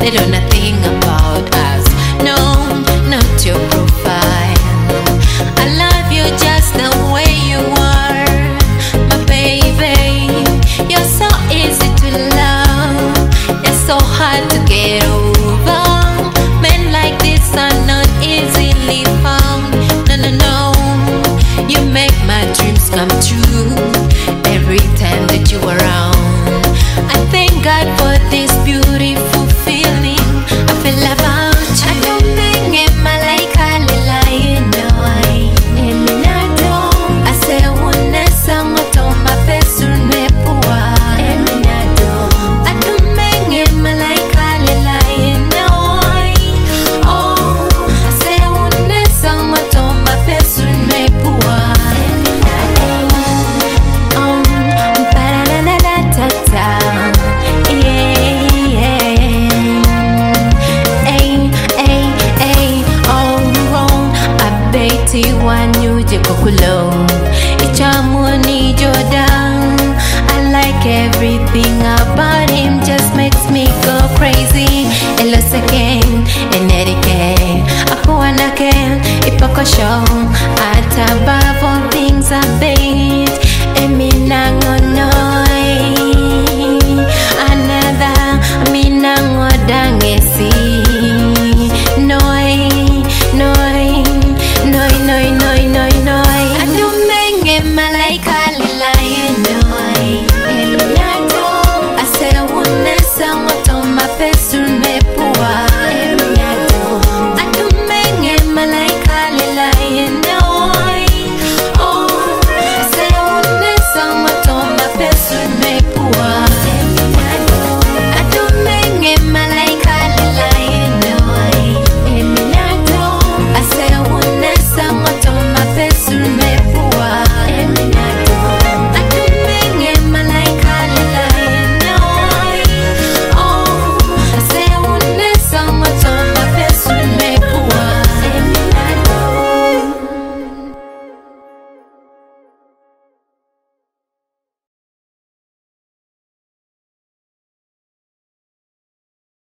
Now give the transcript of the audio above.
They know nothing about us. No, not your profile. I love you just the way you are, my baby. You're so easy to love. It's so hard to get over. Men like this are not easily found. No, no, no. You make my dreams come true every time that you are around. I thank God for this beautiful feeling I feel about you. I don't think it my like Halila, you know I eminado. I say one song to my best nepua eminado. I don't think it my like Halila, you know I I say one song to my best nepua eminado. Ba-da-da-da-da-da-da. Wanyuje kokulo ichamuni Jordan. I like everything about him, just makes me go crazy. Elos again, enerike, ako anake, ipako show.